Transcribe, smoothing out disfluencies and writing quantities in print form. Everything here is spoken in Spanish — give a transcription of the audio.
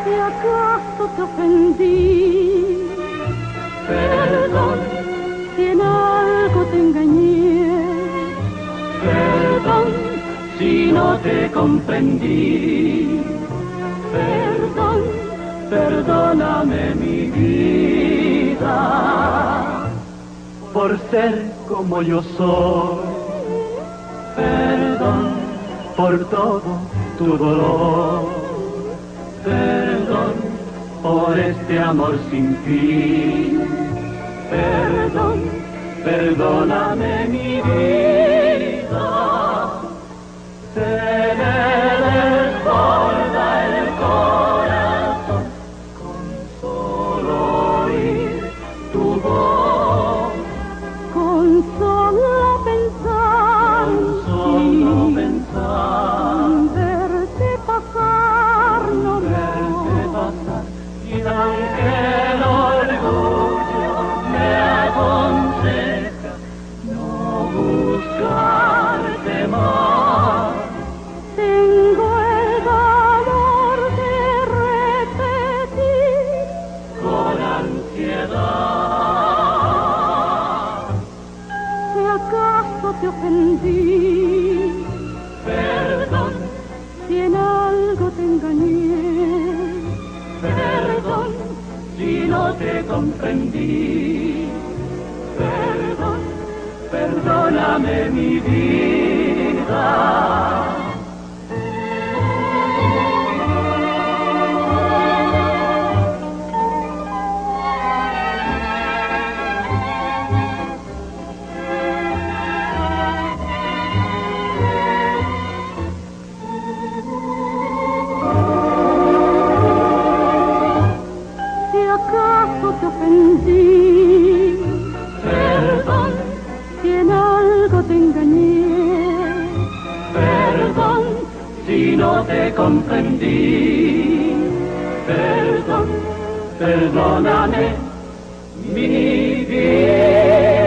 Si acaso te ofendí, Perdón, si en algo te engañé, perdón, si no te comprendí. Perdón, perdóname mi vida, por ser como yo soy. Perdón por todo tu dolor. Perdón por este amor sin fin. Perdón, perdóname mi vida. Se me desborda el corazón con solo oír tu voz. con solo pensar en Solo ti, pensar, verte pasar no verte pasar, y aunque el orgullo me aconseja no buscarte más, tengo el valor de repetir. con ansiedad. Si acaso te ofendí, Perdón, si en algo te engañé, perdón, si no te comprendí. Perdón, perdóname mi vida. si acaso te ofendí, Perdón, si en algo te engañé, perdón, si no te comprendí. Perdón, perdóname mi vida.